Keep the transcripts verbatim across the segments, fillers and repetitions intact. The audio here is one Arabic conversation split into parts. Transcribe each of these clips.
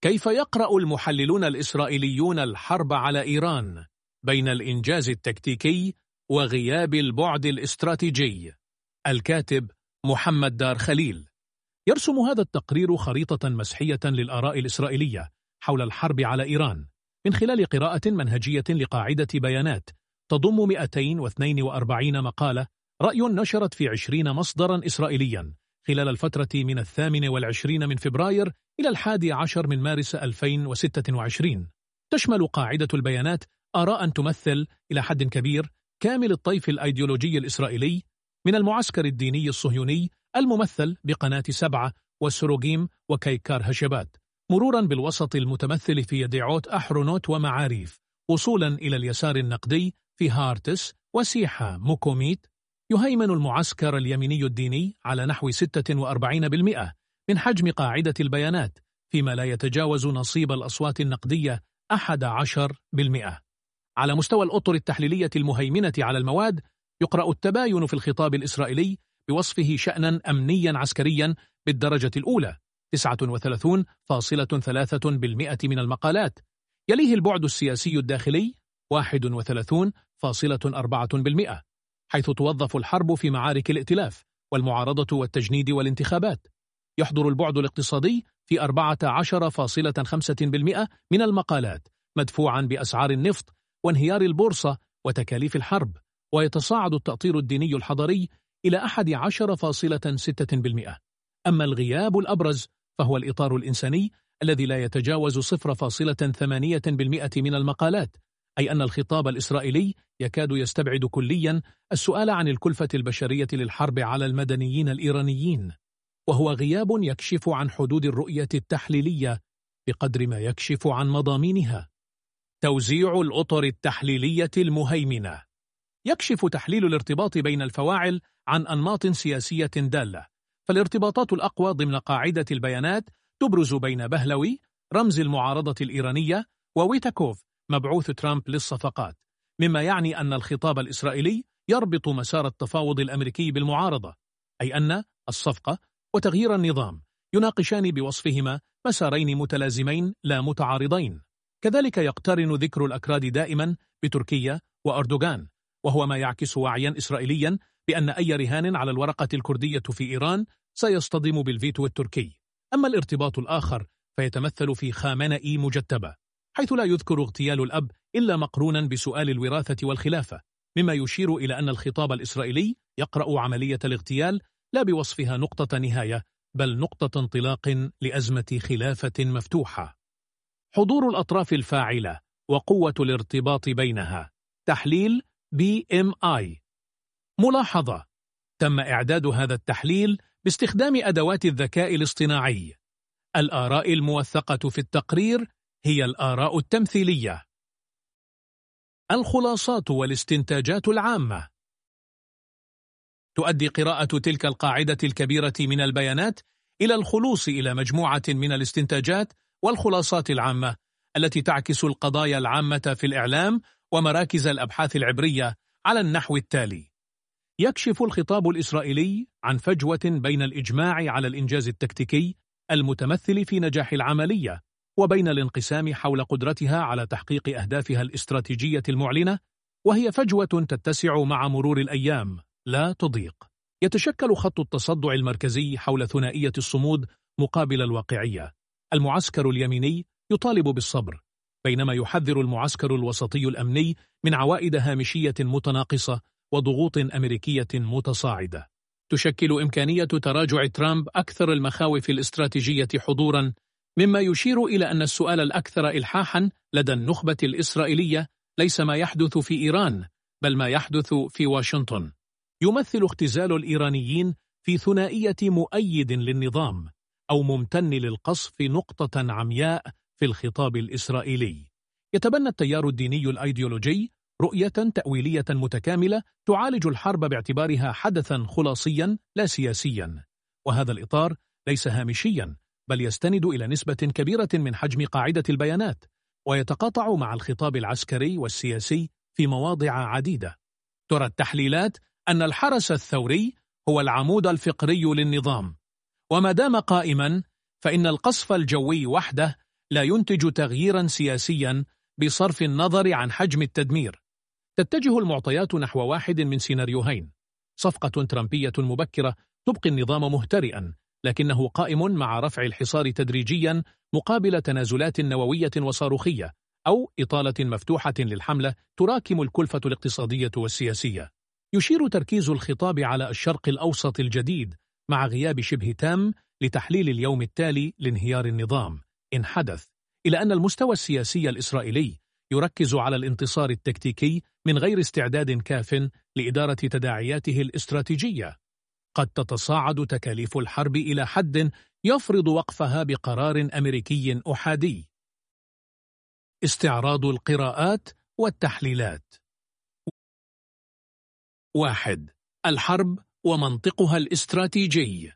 كيف يقرأ المحللون الإسرائيليون الحرب على إيران بين الإنجاز التكتيكي وغياب البعد الاستراتيجي؟ الكاتب محمد دار خليل. يرسم هذا التقرير خريطة مسحية للآراء الإسرائيلية حول الحرب على إيران من خلال قراءة منهجية لقاعدة بيانات تضم مئتين واثنين وأربعين مقالة رأي نشرت في عشرين مصدرا إسرائيليا خلال الفترة من الثامن والعشرين من فبراير إلى الحادي عشر من مارس ألفين وستة وعشرين. تشمل قاعدة البيانات آراء تمثل إلى حد كبير كامل الطيف الأيديولوجي الإسرائيلي من المعسكر الديني الصهيوني الممثل بقناة سبعة والسروجيم وكيكار هشبات، مرورا بالوسط المتمثل في يديعوت أحرونوت ومعاريف، وصولا إلى اليسار النقدي في هارتس وسيحة موكوميت. يهيمن المعسكر اليميني الديني على نحو ستة وأربعين بالمئة من حجم قاعدة البيانات، فيما لا يتجاوز نصيب الأصوات النقدية أحد عشر بالمئة. على مستوى الأطر التحليلية المهيمنة على المواد، يقرأ التباين في الخطاب الإسرائيلي بوصفه شأنا أمنيا عسكريا بالدرجة الأولى تسعة وثلاثين فاصلة ثلاثة بالمئة من المقالات، يليه البعد السياسي الداخلي واحد وثلاثين فاصلة أربعة بالمئة، حيث توظف الحرب في معارك الائتلاف والمعارضة والتجنيد والانتخابات. يحضر البعد الاقتصادي في أربعة عشر فاصلة خمسة بالمئة من المقالات، مدفوعا بأسعار النفط وانهيار البورصة وتكاليف الحرب، ويتصاعد التأطير الديني الحضري إلى أحد عشر فاصلة ستة بالمئة. أما الغياب الأبرز فهو الإطار الإنساني الذي لا يتجاوز صفر فاصلة ثمانية بالمئة من المقالات، أي أن الخطاب الإسرائيلي يكاد يستبعد كليا السؤال عن الكلفة البشرية للحرب على المدنيين الإيرانيين، وهو غياب يكشف عن حدود الرؤية التحليلية بقدر ما يكشف عن مضامينها. توزيع الأطر التحليلية المهيمنة. يكشف تحليل الارتباط بين الفواعل عن أنماط سياسية دالة، فالارتباطات الأقوى ضمن قاعدة البيانات تبرز بين بهلوي رمز المعارضة الإيرانية وويتاكوف مبعوث ترامب للصفقات، مما يعني أن الخطاب الإسرائيلي يربط مسار التفاوض الأمريكي بالمعارضة، أي أن الصفقة وتغيير النظام يناقشان بوصفهما مسارين متلازمين لا متعارضين. كذلك يقترن ذكر الأكراد دائما بتركيا وأردوغان، وهو ما يعكس وعيا إسرائيليا بأن أي رهان على الورقة الكردية في إيران سيصطدم بالفيتو التركي. أما الارتباط الآخر فيتمثل في خامنئي مجتبة، حيث لا يذكر اغتيال الأب إلا مقرونا بسؤال الوراثة والخلافة، مما يشير إلى أن الخطاب الإسرائيلي يقرأ عملية الاغتيال لا بوصفها نقطة نهاية، بل نقطة انطلاق لأزمة خلافة مفتوحة. حضور الأطراف الفاعلة وقوة الارتباط بينها. تحليل بي إم آي. ملاحظة: تم إعداد هذا التحليل باستخدام أدوات الذكاء الاصطناعي. الآراء الموثقة في التقرير هي الآراء التمثيلية. الخلاصات والاستنتاجات العامة. تؤدي قراءة تلك القاعدة الكبيرة من البيانات إلى الخلوص إلى مجموعة من الاستنتاجات والخلاصات العامة التي تعكس القضايا العامة في الإعلام ومراكز الأبحاث العبرية على النحو التالي: يكشف الخطاب الإسرائيلي عن فجوة بين الإجماع على الإنجاز التكتيكي المتمثل في نجاح العملية وبين الانقسام حول قدرتها على تحقيق أهدافها الاستراتيجية المعلنة، وهي فجوة تتسع مع مرور الأيام لا تضيق. يتشكل خط التصدع المركزي حول ثنائية الصمود مقابل الواقعية. المعسكر اليميني يطالب بالصبر، بينما يحذر المعسكر الوسطي الأمني من عوائد هامشية متناقصة وضغوط أمريكية متصاعدة. تشكل إمكانية تراجع ترامب أكثر المخاوف الاستراتيجية حضورا، مما يشير إلى أن السؤال الأكثر إلحاحا لدى النخبة الإسرائيلية ليس ما يحدث في إيران، بل ما يحدث في واشنطن. يمثل اختزال الإيرانيين في ثنائية مؤيد للنظام أو ممتن للقصف نقطة عمياء في الخطاب الإسرائيلي. يتبنى التيار الديني الأيديولوجي رؤية تأويلية متكاملة تعالج الحرب باعتبارها حدثا خلاصيا لا سياسيا، وهذا الإطار ليس هامشيا، بل يستند إلى نسبة كبيرة من حجم قاعدة البيانات، ويتقاطع مع الخطاب العسكري والسياسي في مواضع عديدة. ترى التحليلات أن الحرس الثوري هو العمود الفقري للنظام، وما دام قائما فإن القصف الجوي وحده لا ينتج تغييرا سياسيا بصرف النظر عن حجم التدمير. تتجه المعطيات نحو واحد من سيناريوهين: صفقة ترامبية مبكرة تبقي النظام مهترئا لكنه قائم مع رفع الحصار تدريجيا مقابل تنازلات نووية وصاروخية، أو إطالة مفتوحة للحملة تراكم الكلفة الاقتصادية والسياسية. يشير تركيز الخطاب على الشرق الأوسط الجديد مع غياب شبه تام لتحليل اليوم التالي لانهيار النظام إن حدث، إلى أن المستوى السياسي الإسرائيلي يركز على الانتصار التكتيكي من غير استعداد كاف لإدارة تداعياته الاستراتيجية. قد تتصاعد تكاليف الحرب إلى حد يفرض وقفها بقرار أمريكي أحادي. استعراض القراءات والتحليلات. واحد. الحرب ومنطقها الاستراتيجي.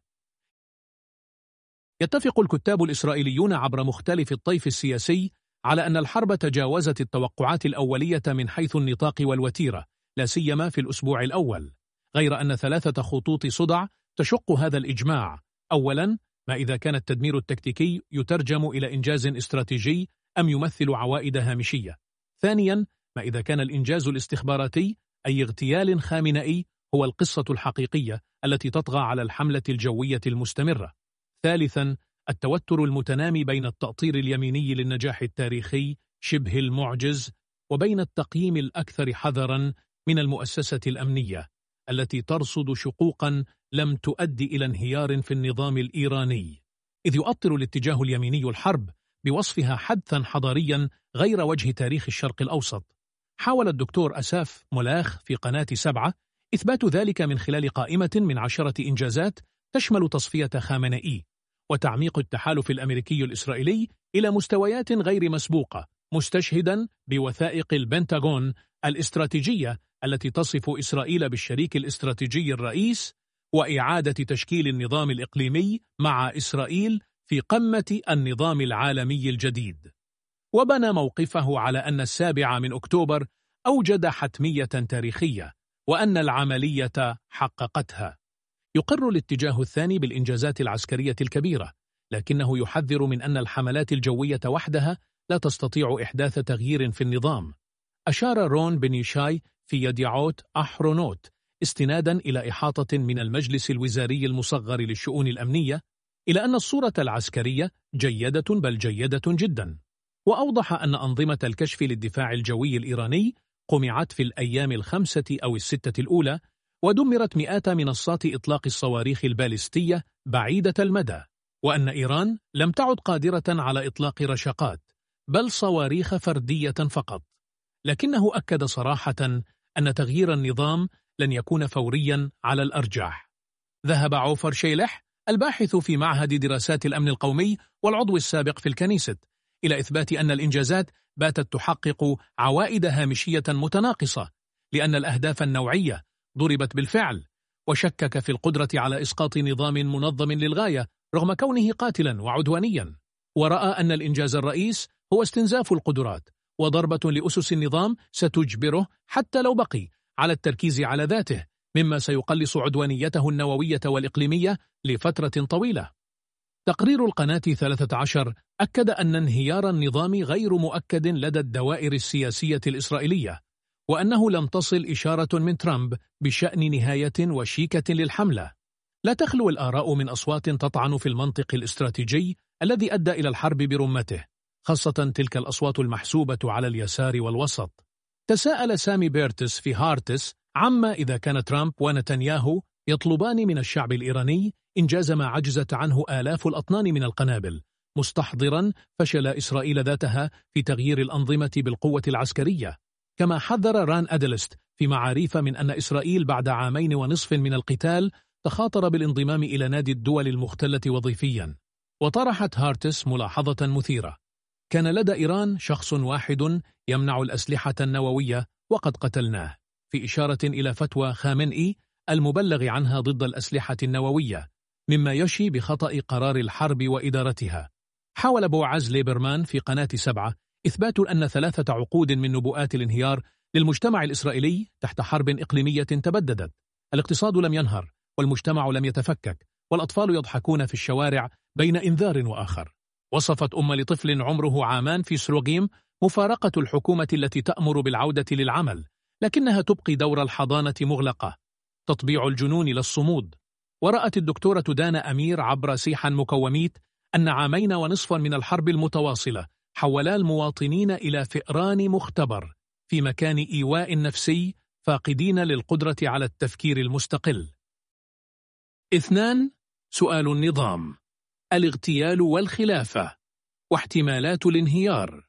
يتفق الكتاب الإسرائيليون عبر مختلف الطيف السياسي على أن الحرب تجاوزت التوقعات الأولية من حيث النطاق والوتيرة، لا سيما في الأسبوع الأول، غير أن ثلاثة خطوط صدع تشق هذا الإجماع. أولاً، ما إذا كان التدمير التكتيكي يترجم إلى إنجاز استراتيجي أم يمثل عوائد هامشية؟ ثانياً، ما إذا كان الإنجاز الاستخباراتي أي اغتيال خامنئي هو القصة الحقيقية التي تطغى على الحملة الجوية المستمرة؟ ثالثاً، التوتر المتنامي بين التأطير اليميني للنجاح التاريخي شبه المعجز وبين التقييم الأكثر حذراً من المؤسسة الأمنية التي ترصد شقوقاً لم تؤدي إلى انهيار في النظام الإيراني، إذ يؤطر الاتجاه اليميني الحرب بوصفها حدثاً حضارياً غير وجه تاريخ الشرق الأوسط. حاول الدكتور أساف مولاخ في قناة سبعة إثبات ذلك من خلال قائمة من عشرة إنجازات تشمل تصفية خامنئي وتعميق التحالف الأمريكي الإسرائيلي إلى مستويات غير مسبوقة، مستشهداً بوثائق البنتاغون الاستراتيجية التي تصف إسرائيل بالشريك الاستراتيجي الرئيس، وإعادة تشكيل النظام الإقليمي مع إسرائيل في قمة النظام العالمي الجديد. وبنى موقفه على أن السابع من أكتوبر أوجد حتمية تاريخية وأن العملية حققتها. يقر الاتجاه الثاني بالإنجازات العسكرية الكبيرة، لكنه يحذر من أن الحملات الجوية وحدها لا تستطيع إحداث تغيير في النظام. أشار رون بن يشاي في يديعوت أحرونوت استنادا إلى إحاطة من المجلس الوزاري المصغر للشؤون الأمنية إلى أن الصورة العسكرية جيدة بل جيدة جدا، وأوضح أن أنظمة الكشف للدفاع الجوي الإيراني قمعت في الأيام الخمسة أو الستة الأولى، ودمرت مئات منصات إطلاق الصواريخ البالستية بعيدة المدى، وأن إيران لم تعد قادرة على إطلاق رشقات بل صواريخ فردية فقط. لكنه أكد صراحة أن تغيير النظام لن يكون فوريا على الأرجح. ذهب عوفر شيلح الباحث في معهد دراسات الأمن القومي والعضو السابق في الكنيست إلى إثبات أن الإنجازات باتت تحقق عوائد هامشية متناقصة، لأن الأهداف النوعية ضربت بالفعل، وشكك في القدرة على إسقاط نظام منظم للغاية رغم كونه قاتلا وعدوانيا، ورأى أن الإنجاز الرئيس هو استنزاف القدرات وضربة لأسس النظام ستجبره حتى لو بقي على التركيز على ذاته، مما سيقلص عدوانيته النووية والإقليمية لفترة طويلة. تقرير القناة ثلاثة عشر أكد أن انهيار النظام غير مؤكد لدى الدوائر السياسية الإسرائيلية، وأنه لم تصل إشارة من ترامب بشأن نهاية وشيكة للحملة. لا تخلو الآراء من أصوات تطعن في المنطق الاستراتيجي الذي أدى إلى الحرب برمته، خاصة تلك الأصوات المحسوبة على اليسار والوسط. تساءل سامي بيرتس في هارتس عما إذا كان ترامب ونتنياهو يطلبان من الشعب الإيراني إنجاز ما عجزت عنه آلاف الأطنان من القنابل، مستحضرا فشل إسرائيل ذاتها في تغيير الأنظمة بالقوة العسكرية. كما حذر ران أدلست في معاريف من أن إسرائيل بعد عامين ونصف من القتال تخاطر بالانضمام إلى نادي الدول المختلة وظيفيا. وطرحت هارتس ملاحظة مثيرة: كان لدى إيران شخص واحد يمنع الأسلحة النووية وقد قتلناه، في إشارة إلى فتوى خامنئي المبلغ عنها ضد الأسلحة النووية، مما يشي بخطأ قرار الحرب وإدارتها. حاول بوعز ليبرمان في قناة سبعة إثبات أن ثلاثة عقود من نبوءات الانهيار للمجتمع الإسرائيلي تحت حرب إقليمية تبددت. الاقتصاد لم ينهر، والمجتمع لم يتفكك، والأطفال يضحكون في الشوارع بين إنذار وآخر. وصفت أم لطفل عمره عامان في سروغيم مفارقة الحكومة التي تأمر بالعودة للعمل، لكنها تبقي دور الحضانة مغلقة، تطبيع الجنون للصمود. ورأت الدكتورة دانا أمير عبر سيحا مكوميت أن عامين ونصفا من الحرب المتواصلة حولا المواطنين إلى فئران مختبر في مكان إيواء نفسي، فاقدين للقدرة على التفكير المستقل. اثنان. سؤال النظام، الاغتيال والخلافة واحتمالات الانهيار.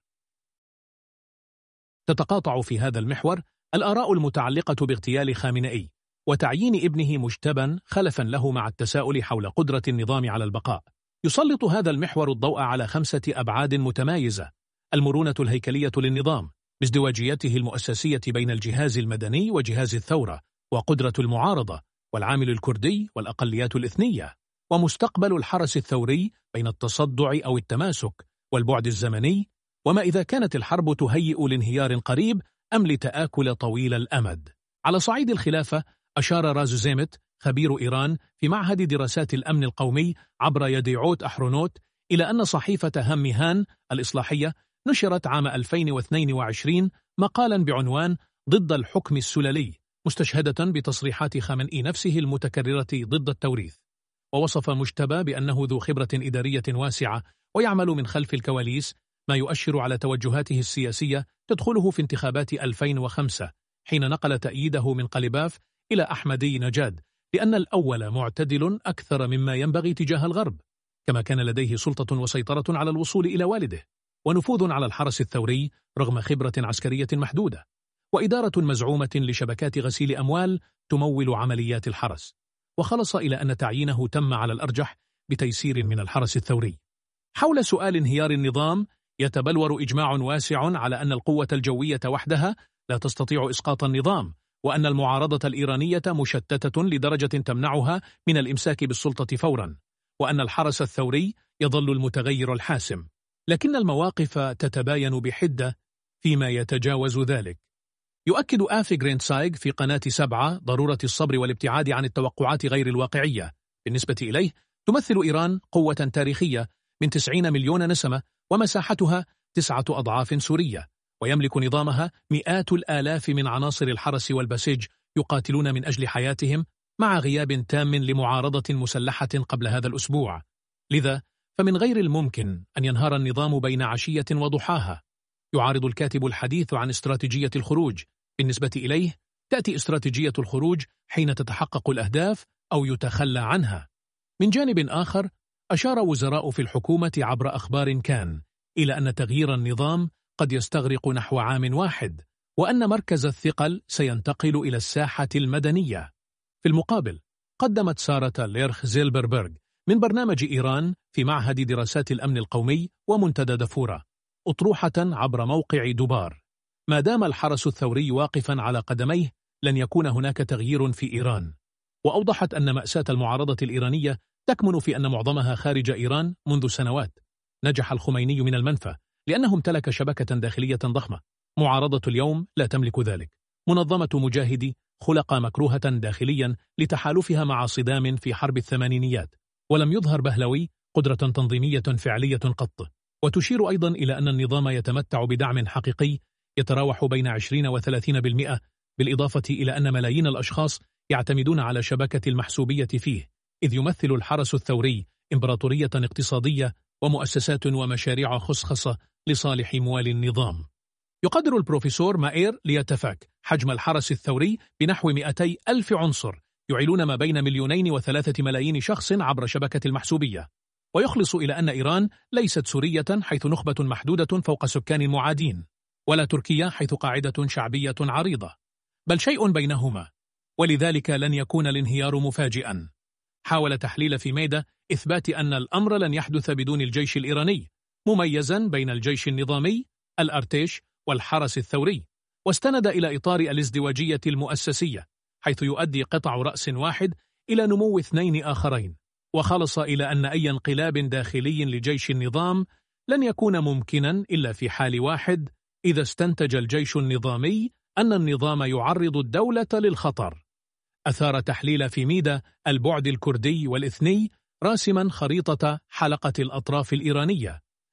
تتقاطع في هذا المحور الآراء المتعلقة باغتيال خامنئي وتعيين ابنه مجتبا خلفا له مع التساؤل حول قدرة النظام على البقاء. يسلط هذا المحور الضوء على خمسة أبعاد متمايزة: المرونة الهيكلية للنظام بازدواجيته المؤسسية بين الجهاز المدني وجهاز الثورة، وقدرة المعارضة والعامل الكردي والأقليات الإثنية، ومستقبل الحرس الثوري بين التصدع أو التماسك، والبعد الزمني، وما إذا كانت الحرب تهيئ لانهيار قريب أم لتآكل طويل الأمد. على صعيد الخلافة، أشار رازو زيمت خبير إيران في معهد دراسات الأمن القومي عبر يديعوت أحرونوت إلى أن صحيفة هميهان الإصلاحية نشرت عام ألفين واثنين وعشرين مقالا بعنوان ضد الحكم السلالي، مستشهدة بتصريحات خامنئي نفسه المتكررة ضد التوريث. ووصف مجتبى بأنه ذو خبرة إدارية واسعة ويعمل من خلف الكواليس، ما يؤشر على توجهاته السياسية تدخله في انتخابات ألفين وخمسة، حين نقل تأييده من قلباف إلى أحمدي نجاد، لأن الأول معتدل أكثر مما ينبغي تجاه الغرب، كما كان لديه سلطة وسيطرة على الوصول إلى والده، ونفوذ على الحرس الثوري رغم خبرة عسكرية محدودة، وإدارة مزعومة لشبكات غسيل أموال تمول عمليات الحرس. وخلص إلى أن تعيينه تم على الأرجح بتيسير من الحرس الثوري. حول سؤال انهيار النظام، يتبلور إجماع واسع على أن القوة الجوية وحدها لا تستطيع إسقاط النظام، وأن المعارضة الإيرانية مشتتة لدرجة تمنعها من الإمساك بالسلطة فورا، وأن الحرس الثوري يظل المتغير الحاسم، لكن المواقف تتباين بحدة فيما يتجاوز ذلك. يؤكد آفي غرينسايغ في قناة سبعة ضرورة الصبر والابتعاد عن التوقعات غير الواقعية. بالنسبة إليه، تمثل إيران قوة تاريخية من تسعين مليون نسمة، ومساحتها تسعة أضعاف سورية، ويملك نظامها مئات الآلاف من عناصر الحرس والبسيج يقاتلون من أجل حياتهم، مع غياب تام لمعارضة مسلحة قبل هذا الأسبوع. لذا فمن غير الممكن أن ينهار النظام بين عشية وضحاها. يعارض الكاتب الحديث عن استراتيجية الخروج. بالنسبة إليه، تأتي استراتيجية الخروج حين تتحقق الأهداف أو يتخلى عنها. من جانب آخر، أشار وزراء في الحكومة عبر أخبار كان إلى أن تغيير النظام قد يستغرق نحو عام واحد، وأن مركز الثقل سينتقل إلى الساحة المدنية. في المقابل، قدمت سارة ليرخ زيلبربرغ من برنامج إيران في معهد دراسات الأمن القومي ومنتدى دفورة أطروحة عبر موقع دبار: ما دام الحرس الثوري واقفا على قدميه لن يكون هناك تغيير في إيران. وأوضحت أن مأساة المعارضة الإيرانية تكمن في أن معظمها خارج إيران منذ سنوات. نجح الخميني من المنفى لأنه امتلك شبكة داخلية ضخمة. معارضة اليوم لا تملك ذلك. منظمة مجاهدي خلق مكروهة داخليا لتحالفها مع صدام في حرب الثمانينيات، ولم يظهر بهلوي قدرة تنظيمية فعلية قط. وتشير أيضا إلى أن النظام يتمتع بدعم حقيقي يتراوح بين عشرين وثلاثين بالمئة، بالإضافة إلى أن ملايين الأشخاص يعتمدون على شبكة المحسوبية فيه، إذ يمثل الحرس الثوري إمبراطورية اقتصادية ومؤسسات ومشاريع خصخصة لصالح موال النظام. يقدر البروفيسور مائير ليتفاك حجم الحرس الثوري بنحو مئتي ألف عنصر يعيلون ما بين مليونين وثلاثة ملايين شخص عبر شبكة المحسوبية. ويخلص إلى أن إيران ليست سورية حيث نخبة محدودة فوق سكان معادين، ولا تركيا حيث قاعدة شعبية عريضة، بل شيء بينهما، ولذلك لن يكون الانهيار مفاجئا. حاول تحليل في ميدا إثبات أن الأمر لن يحدث بدون الجيش الإيراني، مميزا بين الجيش النظامي الأرتيش والحرس الثوري، واستند إلى إطار الازدواجية المؤسسية، حيث يؤدي قطع رأس واحد إلى نمو اثنين آخرين. وخلص إلى أن أي انقلاب داخلي لجيش النظام لن يكون ممكنا إلا في حال واحد: إذا استنتج الجيش النظامي أن النظام يعرض الدولة للخطر. أثار تحليل في ميدا البعد الكردي والإثني راسما خريطة حلقة الأطراف الإيرانية،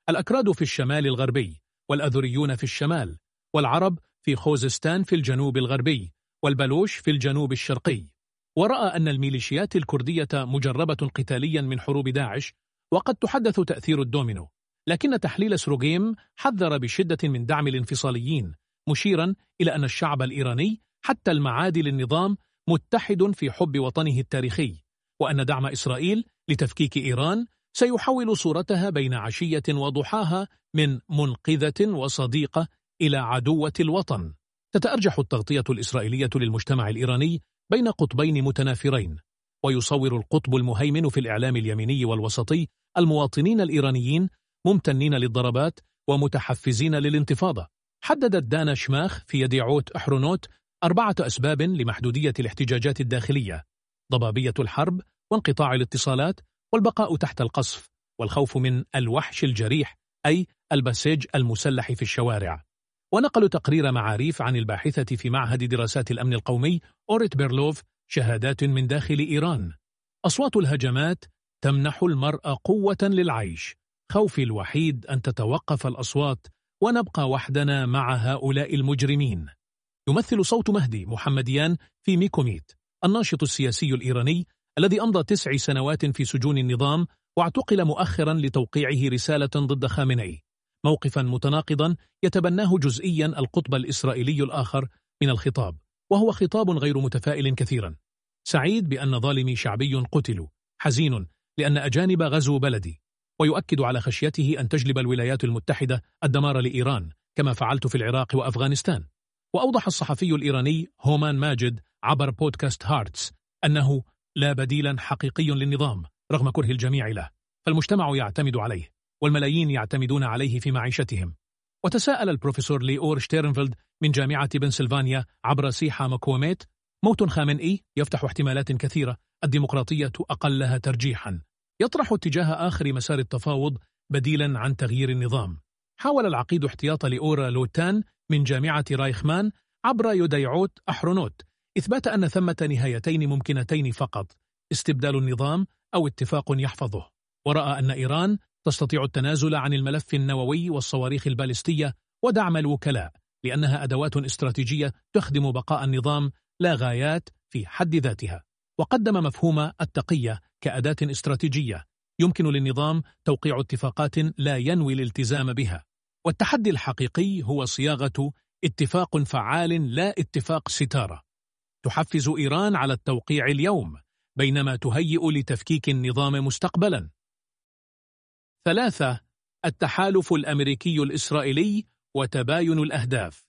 الأكراد في الشمال الغربي، والأذريون في الشمال، والعرب في خوزستان في الجنوب الغربي، والبلوش في الجنوب الشرقي. ورأى أن الميليشيات الكردية مجربة قتاليا من حروب داعش، وقد تحدث تأثير الدومينو، لكن تحليل سروغيم حذر بشدة من دعم الانفصاليين، مشيرا إلى أن الشعب الإيراني حتى المعادي للنظام متحد في حب وطنه التاريخي، وأن دعم إسرائيل لتفكيك إيران سيحول صورتها بين عشية وضحاها من منقذة وصديقة إلى عدوة الوطن. تتأرجح التغطية الإسرائيلية للمجتمع الإيراني بين قطبين متنافرين، ويصور القطب المهيمن في الإعلام اليميني والوسطي المواطنين الإيرانيين ممتنين للضربات ومتحفزين للانتفاضة. حددت دانا شماخ في يديعوت أحرونوت أربعة أسباب لمحدودية الاحتجاجات الداخلية: ضبابية الحرب، وانقطاع الاتصالات، والبقاء تحت القصف، والخوف من الوحش الجريح أي البسيج المسلح في الشوارع. ونقل تقرير معاريف عن الباحثة في معهد دراسات الأمن القومي أوريت بيرلوف شهادات من داخل إيران. أصوات الهجمات تمنح المرء قوة للعيش، خوفي الوحيد أن تتوقف الأصوات ونبقى وحدنا مع هؤلاء المجرمين. يمثل صوت مهدي محمديان في ميكوميت الناشط السياسي الإيراني الذي أمضى تسع سنوات في سجون النظام واعتقل مؤخرا لتوقيعه رسالة ضد خامنئي، موقفا متناقضا يتبناه جزئيا القطب الإسرائيلي الآخر من الخطاب، وهو خطاب غير متفائل كثيرا: سعيد بأن ظالمي شعبي قتلوا، حزين لأن أجانب غزوا بلدي، ويؤكد على خشيته أن تجلب الولايات المتحدة الدمار لإيران كما فعلت في العراق وأفغانستان. وأوضح الصحفي الإيراني هومان ماجد عبر بودكاست هارتس أنه لا بديلا حقيقي للنظام رغم كره الجميع له، فالمجتمع يعتمد عليه والملايين يعتمدون عليه في معيشتهم. وتساءل البروفيسور ليور شتيرنفيلد من جامعة بنسلفانيا عبر سيحة مكوميت: موت خامنئي يفتح احتمالات كثيرة، الديمقراطية أقلها ترجيحا، يطرح اتجاه آخر مسار التفاوض بديلا عن تغيير النظام. حاول العقيد احتياط لأورا لوتان من جامعة رايخمان عبر يديعوت أحرونوت إثبات أن ثمة نهايتين ممكنتين فقط: استبدال النظام أو اتفاق يحفظه. ورأى أن إيران تستطيع التنازل عن الملف النووي والصواريخ البالستية ودعم الوكلاء، لأنها أدوات استراتيجية تخدم بقاء النظام لا غايات في حد ذاتها. وقدم مفهوم التقية كأداة استراتيجية يمكن للنظام توقيع اتفاقات لا ينوي الالتزام بها. والتحدي الحقيقي هو صياغة اتفاق فعال لا اتفاق ستارة. تحفز إيران على التوقيع اليوم بينما تهيئ لتفكيك النظام مستقبلا. ثلاثة: التحالف الأمريكي الإسرائيلي وتباين الأهداف.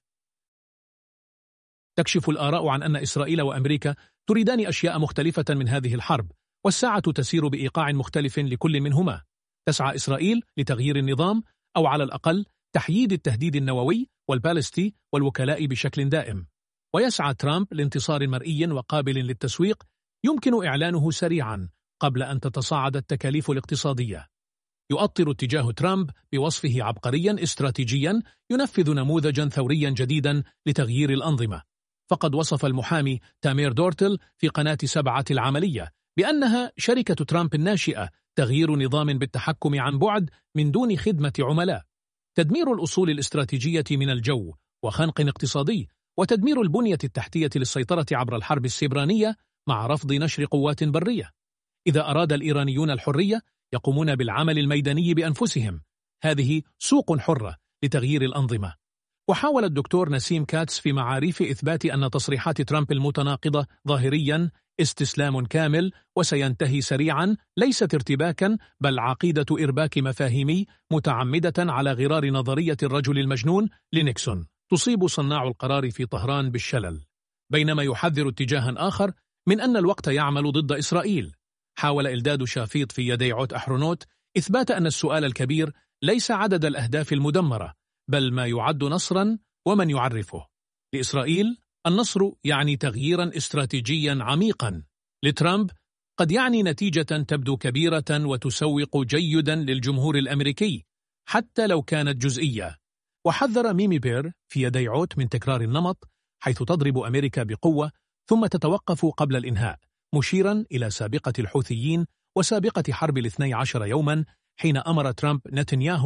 تكشف الآراء عن أن إسرائيل وأمريكا تريدان أشياء مختلفة من هذه الحرب، والساعة تسير بإيقاع مختلف لكل منهما. تسعى إسرائيل لتغيير النظام أو على الأقل تحييد التهديد النووي والبالستي والوكلاء بشكل دائم، ويسعى ترامب لانتصار مرئي وقابل للتسويق يمكن إعلانه سريعا قبل أن تتصاعد التكاليف الاقتصادية. يؤطر اتجاه ترامب بوصفه عبقريا استراتيجيا ينفذ نموذجا ثوريا جديدا لتغيير الأنظمة. فقد وصف المحامي تامير دورتل في قناة سبعة العملية بأنها شركة ترامب الناشئة، تغيير نظام بالتحكم عن بعد من دون خدمة عملاء، تدمير الأصول الاستراتيجية من الجو، وخنق اقتصادي، وتدمير البنية التحتية للسيطرة عبر الحرب السيبرانية مع رفض نشر قوات برية. إذا أراد الإيرانيون الحرية يقومون بالعمل الميداني بأنفسهم، هذه سوق حرة لتغيير الأنظمة. وحاول الدكتور نسيم كاتس في معاريف إثبات أن تصريحات ترامب المتناقضة ظاهريا استسلام كامل وسينتهي سريعا، ليست ارتباكا بل عقيدة إرباك مفاهيمي متعمدة على غرار نظرية الرجل المجنون لنيكسون تصيب صناع القرار في طهران بالشلل، بينما يحذر اتجاها آخر من أن الوقت يعمل ضد إسرائيل. حاول إلداد شافيط في يديعوت أحرونوت إثبات أن السؤال الكبير ليس عدد الأهداف المدمرة بل ما يعد نصرا ومن يعرفه. لإسرائيل النصر يعني تغييرا استراتيجيا عميقا، لترامب قد يعني نتيجة تبدو كبيرة وتسوق جيدا للجمهور الأمريكي حتى لو كانت جزئية. وحذر ميمي بير في يديعوت من تكرار النمط حيث تضرب أمريكا بقوة ثم تتوقف قبل الإنهاء، مشيرا إلى سابقة الحوثيين وسابقة حرب الاثني عشر يوما حين أمر ترامب نتنياهو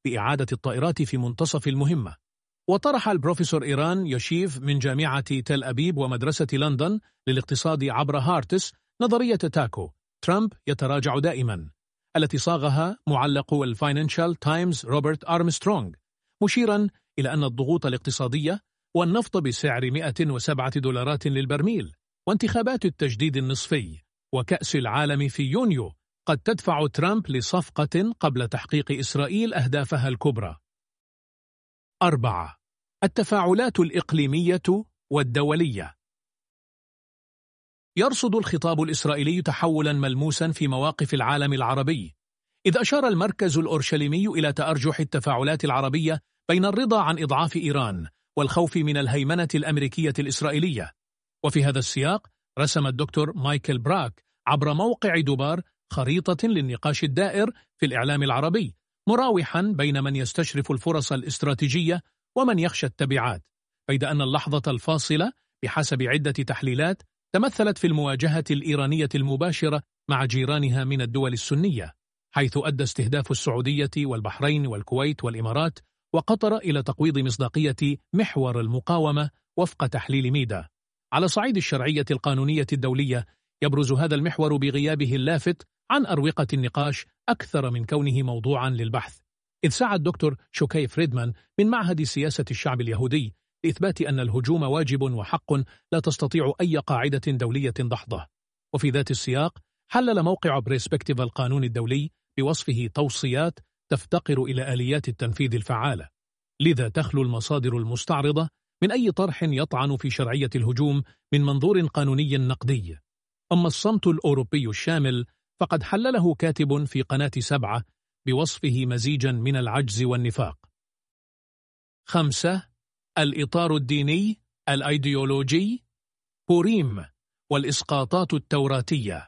بإعادة الطائرات في منتصف المهمة. وطرح البروفيسور إيران يوشيف من جامعة تل أبيب ومدرسة لندن للاقتصاد عبر هارتس نظرية تاكو ترامب يتراجع دائما، التي صاغها معلق الفاينانشال تايمز روبرت أرمسترونغ، مشيرا إلى أن الضغوط الاقتصادية والنفط بسعر مئة وسبعة دولارات للبرميل وانتخابات التجديد النصفي وكأس العالم في يونيو قد تدفع ترامب لصفقة قبل تحقيق إسرائيل أهدافها الكبرى. أربعة. التفاعلات الإقليمية والدولية. يرصد الخطاب الإسرائيلي تحولا ملموسا في مواقف العالم العربي، إذ أشار المركز الأورشليمي إلى تأرجح التفاعلات العربية بين الرضا عن إضعاف إيران والخوف من الهيمنة الأمريكية الإسرائيلية. وفي هذا السياق رسم الدكتور مايكل براك عبر موقع دوبار خريطة للنقاش الدائر في الإعلام العربي، مراوحا بين من يستشرف الفرص الاستراتيجية ومن يخشى التبعات، بيد أن اللحظة الفاصلة بحسب عدة تحليلات تمثلت في المواجهة الإيرانية المباشرة مع جيرانها من الدول السنية، حيث أدى استهداف السعودية والبحرين والكويت والإمارات وقطر إلى تقويض مصداقية محور المقاومة وفق تحليل ميدا. على صعيد الشرعية القانونية الدولية يبرز هذا المحور بغيابه اللافت عن أروقة النقاش أكثر من كونه موضوعا للبحث، إذ سعى الدكتور شوكاي فريدمان من معهد سياسة الشعب اليهودي لإثبات أن الهجوم واجب وحق لا تستطيع أي قاعدة دولية دحضه. وفي ذات السياق حلل موقع بريسبكتيف القانون الدولي بوصفه توصيات تفتقر إلى آليات التنفيذ الفعالة، لذا تخلو المصادر المستعرضة من أي طرح يطعن في شرعية الهجوم من منظور قانوني نقدي. أما الصمت الأوروبي الشامل فقد حلله كاتب في قناة سبعة بوصفه مزيجا من العجز والنفاق. خمسة. الإطار الديني الأيديولوجي بوريم والإسقاطات التوراتية.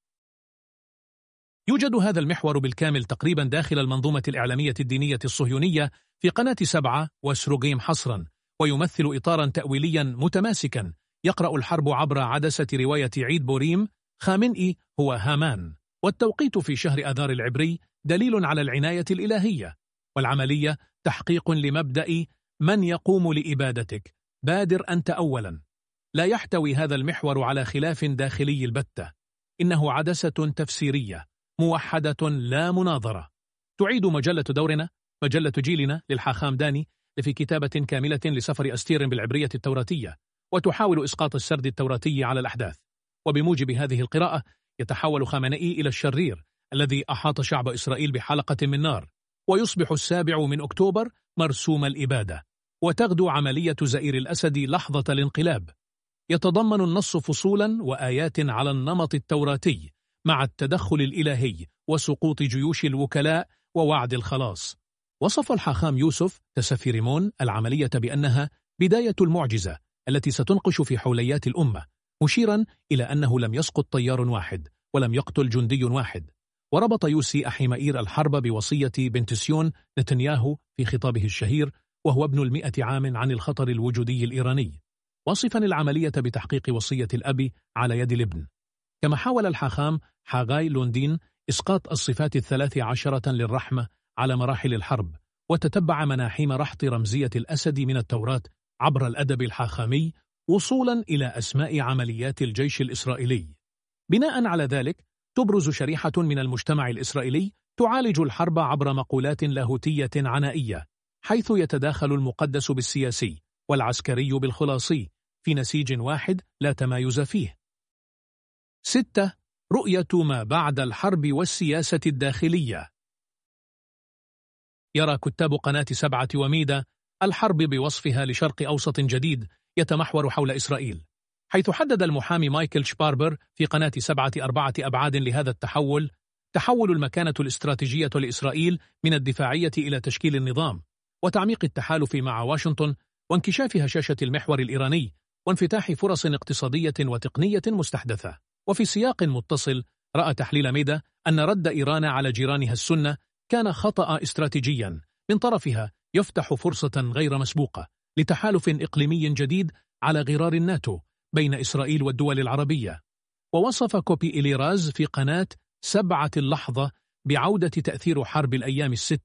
يوجد هذا المحور بالكامل تقريبا داخل المنظومة الإعلامية الدينية الصهيونية في قناة سبعة وسروغيم حصرا، ويمثل إطارا تأويليا متماسكا يقرأ الحرب عبر عدسة رواية عيد بوريم خامنئي هو هامان، والتوقيت في شهر آذار العبري دليل على العناية الإلهية، والعملية تحقيق لمبدأ من يقوم لإبادتك بادر أنت أولا. لا يحتوي هذا المحور على خلاف داخلي البتة، إنه عدسة تفسيرية موحدة لا مناظرة. تعيد مجلة دورنا مجلة جيلنا للحاخام داني في كتابة كاملة لسفر أستير بالعبرية التوراتية، وتحاول إسقاط السرد التوراتي على الأحداث. وبموجب هذه القراءة يتحول خامنئي إلى الشرير الذي أحاط شعب إسرائيل بحلقة من نار، ويصبح السابع من أكتوبر مرسوم الإبادة، وتغدو عملية زئير الأسد لحظة الانقلاب. يتضمن النص فصولا وآيات على النمط التوراتي مع التدخل الإلهي وسقوط جيوش الوكلاء ووعد الخلاص. وصف الحاخام يوسف تسفيرمون العملية بأنها بداية المعجزة التي ستنقش في حوليات الأمة، مشيرا إلى أنه لم يسقط طيار واحد ولم يقتل جندي واحد. وربط يوسي أحيمائير الحرب بوصية بنتسيون نتنياهو في خطابه الشهير وهو ابن المئة عام عن الخطر الوجودي الإيراني، واصفا العملية بتحقيق وصية الأب على يد الابن. كما حاول الحاخام حاغاي لوندين إسقاط الصفات الثلاث عشرة للرحمة على مراحل الحرب، وتتبع مناحيم رحط رمزية الأسد من التوراة عبر الأدب الحاخامي وصولا إلى أسماء عمليات الجيش الإسرائيلي. بناء على ذلك تبرز شريحة من المجتمع الإسرائيلي تعالج الحرب عبر مقولات لاهوتية عنائية، حيث يتداخل المقدس بالسياسي والعسكري بالخلاصي في نسيج واحد لا تمايز فيه. ستة. رؤية ما بعد الحرب والسياسة الداخلية. يرى كتاب قناة سبعة وميدا الحرب بوصفها لشرق أوسط جديد يتمحور حول إسرائيل، حيث حدد المحامي مايكل شباربر في قناة سبعة أربعة أبعاد لهذا التحول: تحول المكانة الاستراتيجية لإسرائيل من الدفاعية إلى تشكيل النظام، وتعميق التحالف مع واشنطن، وانكشاف هشاشة المحور الإيراني، وانفتاح فرص اقتصادية وتقنية مستحدثة. وفي سياق متصل رأى تحليل ميدا أن رد إيران على جيرانها السنة كان خطأ استراتيجيا من طرفها يفتح فرصة غير مسبوقة لتحالف إقليمي جديد على غرار الناتو بين إسرائيل والدول العربية. ووصف كوبي إليراز في قناة سبعة اللحظة بعودة تأثير حرب الأيام الستة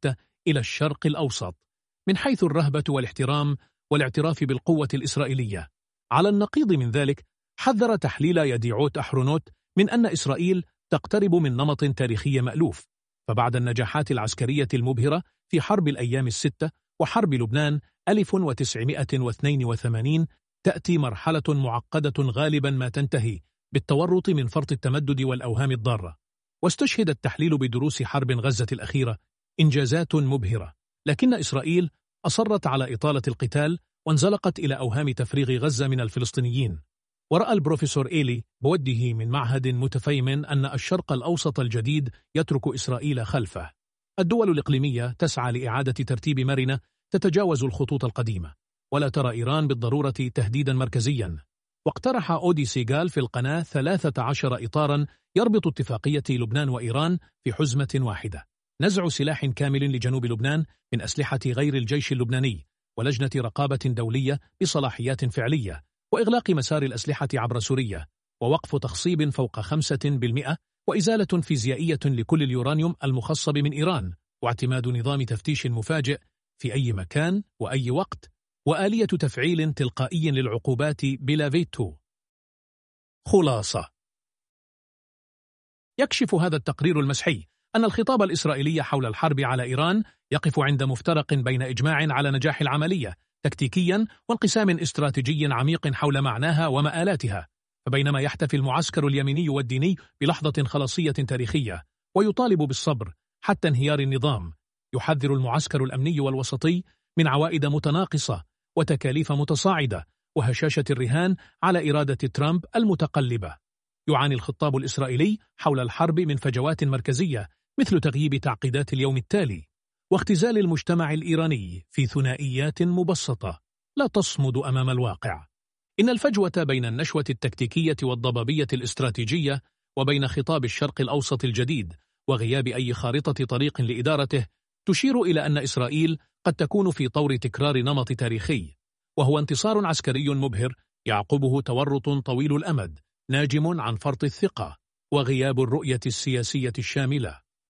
إلى الشرق الأوسط من حيث الرهبة والاحترام والاعتراف بالقوة الإسرائيلية. على النقيض من ذلك، حذر تحليل يديعوت أحرونوت من أن إسرائيل تقترب من نمط تاريخي مألوف، فبعد النجاحات العسكرية المبهرة في حرب الأيام الستة وحرب لبنان ألف وتسعمائة واثنين وثمانين تأتي مرحلة معقدة غالبا ما تنتهي بالتورط من فرط التمدد والأوهام الضارة. واستشهد التحليل بدروس حرب غزة الأخيرة إنجازات مبهرة، لكن إسرائيل أصرت على إطالة القتال وانزلقت إلى أوهام تفريغ غزة من الفلسطينيين. ورأى البروفيسور إيلي بوده من معهد متفيمن أن الشرق الأوسط الجديد يترك إسرائيل خلفه. الدول الإقليمية تسعى لإعادة ترتيب مرنة تتجاوز الخطوط القديمة، ولا ترى إيران بالضرورة تهديدا مركزيا. واقترح أودي سيغال في القناة ثلاثة عشر إطارا يربط اتفاقية لبنان وإيران في حزمة واحدة: نزع سلاح كامل لجنوب لبنان من أسلحة غير الجيش اللبناني، ولجنة رقابة دولية بصلاحيات فعلية، وإغلاق مسار الأسلحة عبر سوريا، ووقف تخصيب فوق خمسة بالمئة، وإزالة فيزيائية لكل اليورانيوم المخصب من إيران، واعتماد نظام تفتيش مفاجئ في أي مكان وأي وقت، وآلية تفعيل تلقائي للعقوبات بلا فيتو. خلاصة: يكشف هذا التقرير المسحي أن الخطاب الإسرائيلي حول الحرب على إيران يقف عند مفترق بين إجماع على نجاح العملية تكتيكيا وانقسام استراتيجي عميق حول معناها ومآلاتها. فبينما يحتفي المعسكر اليميني والديني بلحظة خلاصية تاريخية ويطالب بالصبر حتى انهيار النظام، يحذر المعسكر الأمني والوسطي من عوائد متناقصة وتكاليف متصاعدة وهشاشة الرهان على إرادة ترامب المتقلبة. يعاني الخطاب الإسرائيلي حول الحرب من فجوات مركزية مثل تغييب تعقيدات اليوم التالي واختزال المجتمع الإيراني في ثنائيات مبسطة لا تصمد أمام الواقع. إن الفجوة بين النشوة التكتيكية والضبابية الاستراتيجية وبين خطاب الشرق الأوسط الجديد وغياب أي خارطة طريق لإدارته تشير إلى أن إسرائيل قد تكون في طور تكرار نمط تاريخي، وهو انتصار عسكري مبهر يعقبه تورط طويل الأمد ناجم عن فرط الثقة وغياب الرؤية السياسية الشاملة.